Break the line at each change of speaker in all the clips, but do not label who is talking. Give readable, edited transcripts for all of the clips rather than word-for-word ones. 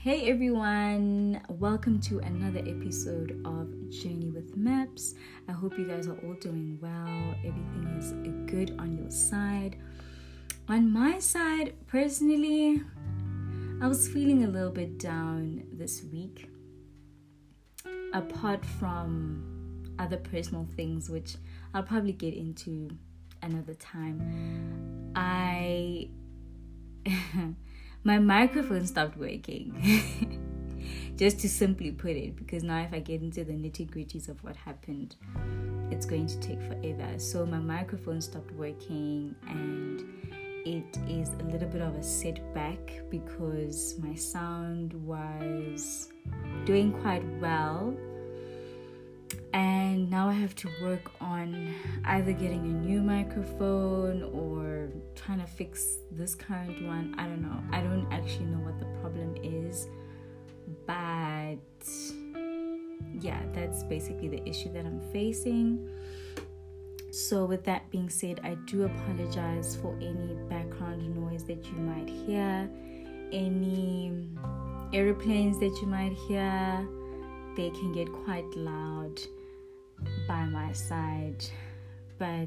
Hey everyone, welcome to another episode of Journey with Maps. I hope you guys are all doing well. Everything is good on your side. On my side, personally, I was feeling a little bit down this week. Apart from other personal things, which I'll probably get into another time, my microphone stopped working. Just to simply put it, because now if I get into the nitty-gritties of what happened, it's going to take forever. So my microphone stopped working and it is a little bit of a setback because my sound was doing quite well. And now I have to work on either getting a new microphone or trying to fix this current one. I don't know. I don't actually know what the problem is. But yeah, that's basically the issue that I'm facing. So with that being said, I do apologize for any background noise that you might hear, any airplanes that you might hear. They can get quite loud by my side. But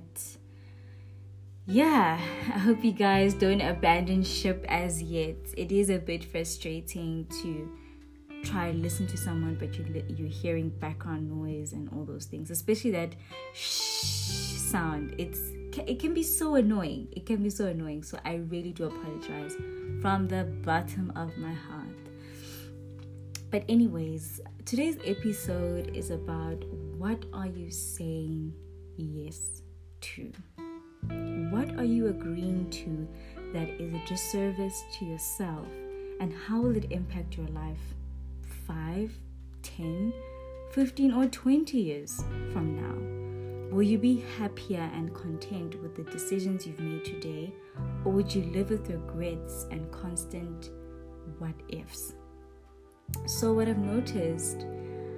yeah, I hope you guys don't abandon ship as yet. It is a bit frustrating to try to listen to someone, but you're hearing background noise and all those things, especially that shh sound. It can be so annoying. So I really do apologize from the bottom of my heart. But anyways, today's episode is about what are you saying yes to? What are you agreeing to that is a disservice to yourself? And how will it impact your life 5, 10, 15 or 20 years from now? Will you be happier and content with the decisions you've made today? Or would you live with regrets and constant what ifs? So what I've noticed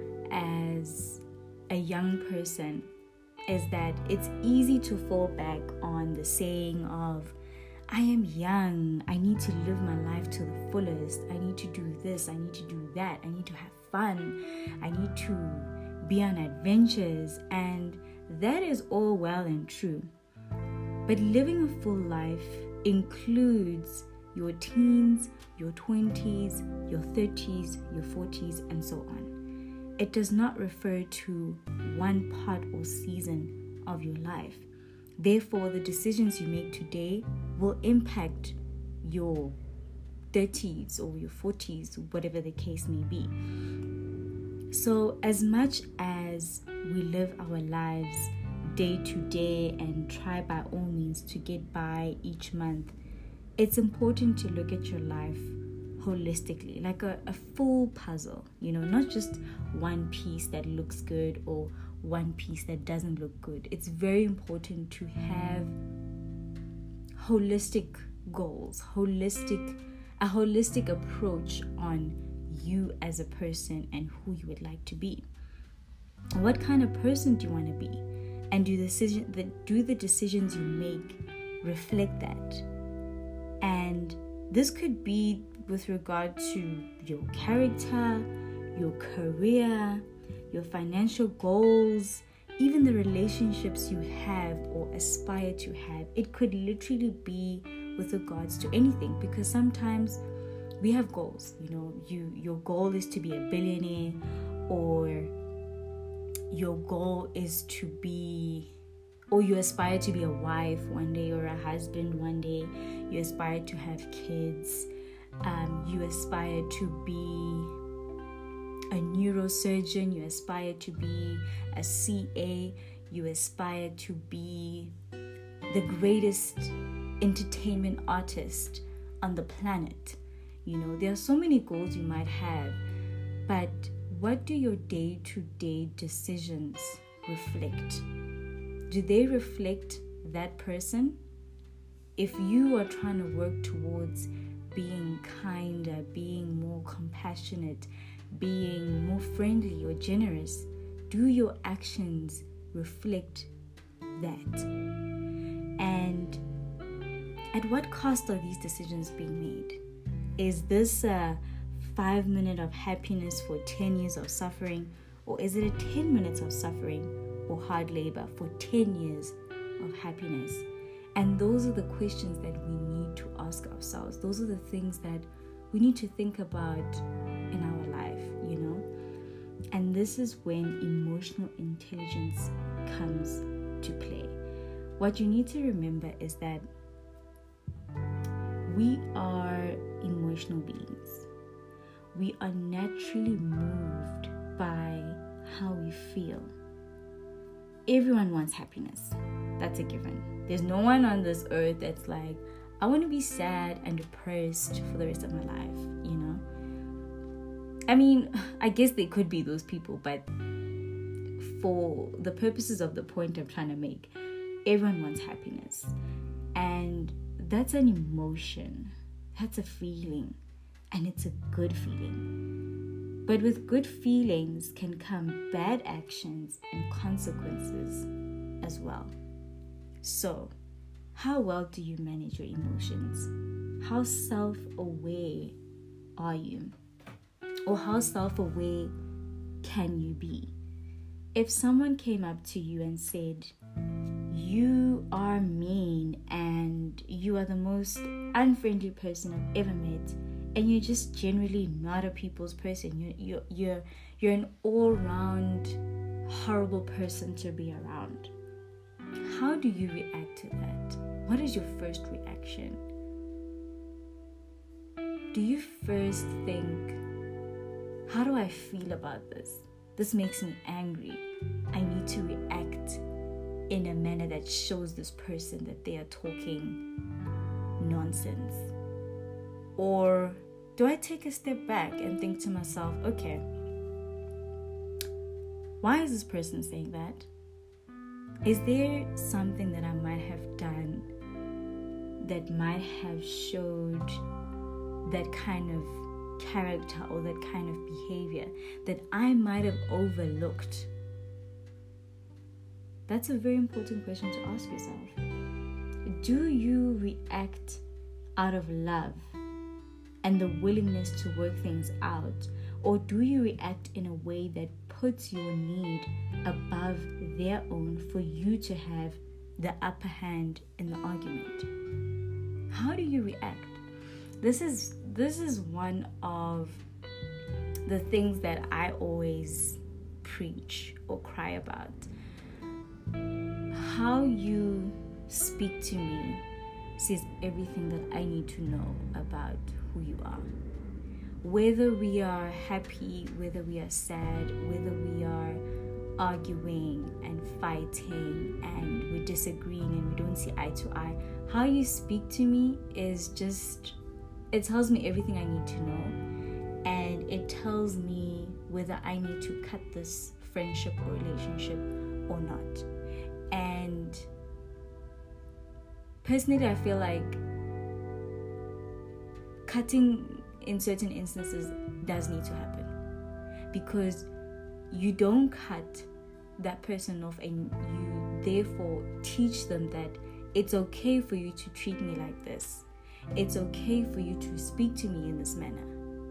as a young person is that it's easy to fall back on the saying of, I am young, I need to live my life to the fullest, I need to do this, I need to do that, I need to have fun, I need to be on adventures, and that is all well and true. But living a full life includes your teens, your 20s, your 30s, your 40s, and so on. It does not refer to one part or season of your life. Therefore, the decisions you make today will impact your 30s or your 40s, whatever the case may be. So, as much as we live our lives day to day and try by all means to get by each month, it's important to look at your life holistically, like a full puzzle, not just one piece that looks good or one piece that doesn't look good. It's very important to have holistic goals, a holistic approach on you as a person and who you would like to be. What kind of person do you want to be? And do the decisions you make reflect that? And this could be with regard to your character, your career, your financial goals, even the relationships you have or aspire to have. It could literally be with regards to anything, because sometimes we have goals. Your goal is to be a billionaire, or your goal is to be, or you aspire to be a wife one day or a husband one day. You aspire to have kids. You aspire to be a neurosurgeon. You aspire to be a CA. You aspire to be the greatest entertainment artist on the planet. There are so many goals you might have, but what do your day-to-day decisions reflect? Do they reflect that person? If you are trying to work towards being kinder, being more compassionate, being more friendly or generous, do your actions reflect that? And at what cost are these decisions being made? Is this a 5 minutes of happiness for 10 years of suffering? Or is it a 10 minutes of suffering or hard labor for 10 years of happiness? And those are the questions that we need to ask ourselves. Those are the things that we need to think about in our life, And this is when emotional intelligence comes to play. What you need to remember is that we are emotional beings. We are naturally moved by how we feel. Everyone wants happiness. That's a given. There's no one on this earth that's like, I want to be sad and depressed for the rest of my life, I mean, I guess there could be those people, but for the purposes of the point I'm trying to make, everyone wants happiness. And that's an emotion. That's a feeling. And it's a good feeling. But with good feelings can come bad actions and consequences as well. So, how well do you manage your emotions? How self-aware are you? Or how self-aware can you be? If someone came up to you and said, you are mean and you are the most unfriendly person I've ever met, and you're just generally not a people's person, you're an all-round horrible person to be around, how do you react to that? What is your first reaction? Do you first think, how do I feel about this? This makes me angry. I need to react in a manner that shows this person that they are talking nonsense. Or do I take a step back and think to myself, okay, why is this person saying that? Is there something that I might have done that might have showed that kind of character or that kind of behavior that I might have overlooked? That's a very important question to ask yourself. Do you react out of love and the willingness to work things out, or do you react in a way that puts your need above their own for you to have the upper hand in the argument? How do you react? This is one of the things that I always preach or cry about. How you speak to me says everything that I need to know about who you are. Whether we are happy, whether we are sad, whether we are arguing and fighting and we're disagreeing and we don't see eye to eye, how you speak to me is just, it tells me everything I need to know, and it tells me whether I need to cut this friendship or relationship or not. And personally, I feel like cutting in certain instances does need to happen, because you don't cut that person off and you therefore teach them that it's okay for you to treat me like this. It's okay for you to speak to me in this manner,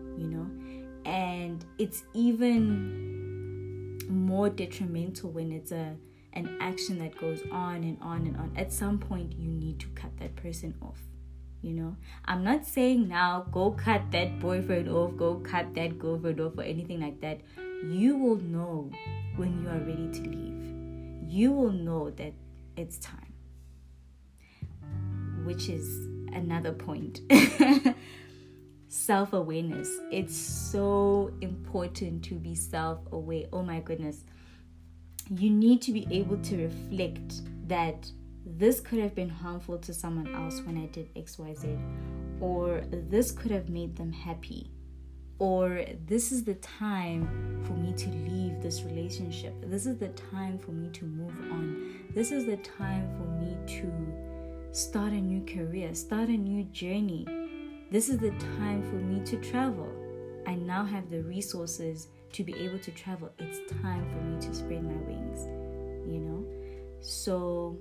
and it's even more detrimental when it's an action that goes on and on and on. At some point, you need to cut that person off. I'm not saying now go cut that boyfriend off, go cut that girlfriend off or anything like that. You will know when you are ready to leave. You will know that it's time, which is another point. Self-awareness. It's so important to be self-aware. Oh my goodness. You need to be able to reflect that this could have been harmful to someone else when I did XYZ, or this could have made them happy, or this is the time for me to leave this relationship. This is the time for me to move on. This is the time for me to start a new career, start a new journey. This is the time for me to travel. I now have the resources to be able to travel. It's time for me to spread my wings, So,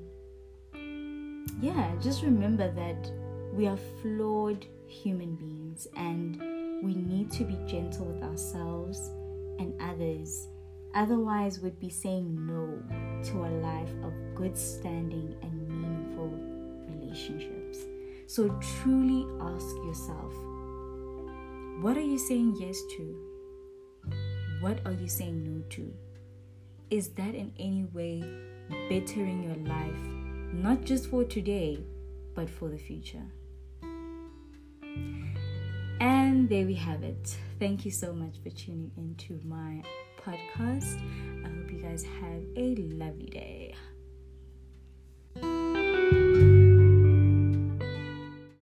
yeah, just remember that we are flawed human beings, and we need to be gentle with ourselves and others. Otherwise, we'd be saying no to a life of good standing and meaningful relationships. So truly ask yourself, what are you saying yes to? What are you saying no to? Is that in any way bettering your life, not just for today, but for the future? And there we have it. Thank you so much for tuning into my podcast. I hope you guys have a lovely day.